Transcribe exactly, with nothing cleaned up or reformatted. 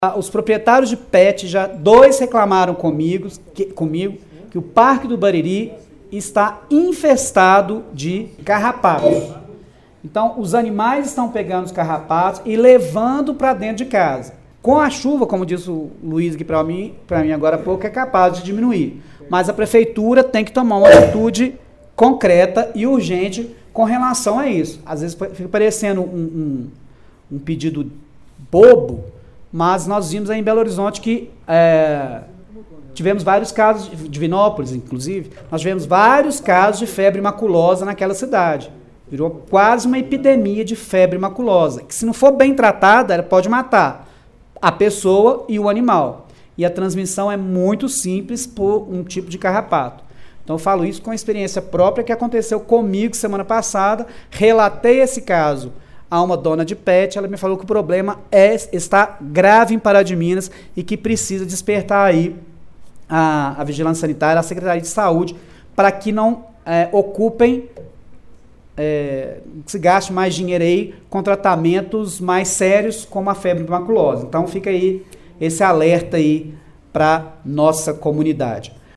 Os proprietários de pet, já dois reclamaram comigo que, comigo que o Parque do Bariri está infestado de carrapatos. Então, os animais estão pegando os carrapatos e levando para dentro de casa. Com a chuva, como disse o Luiz aqui para mim, para mim agora há pouco, é capaz de diminuir. Mas a prefeitura tem que tomar uma atitude concreta e urgente com relação a isso. Às vezes fica parecendo um, um, um pedido bobo, mas nós vimos aí em Belo Horizonte que é, tivemos vários casos, de Divinópolis inclusive, nós tivemos vários casos de febre maculosa naquela cidade. Virou quase uma epidemia de febre maculosa, que se não for bem tratada, ela pode matar a pessoa e o animal. E a transmissão é muito simples por um tipo de carrapato. Então eu falo isso com experiência própria que aconteceu comigo semana passada, relatei esse caso a uma dona de pet, ela me falou que o problema é, está grave em Pará de Minas e que precisa despertar aí a, a Vigilância Sanitária, a Secretaria de Saúde, para que não é, ocupem, é, se gaste mais dinheiro aí com tratamentos mais sérios como a febre maculosa. Então fica aí esse alerta aí para nossa comunidade.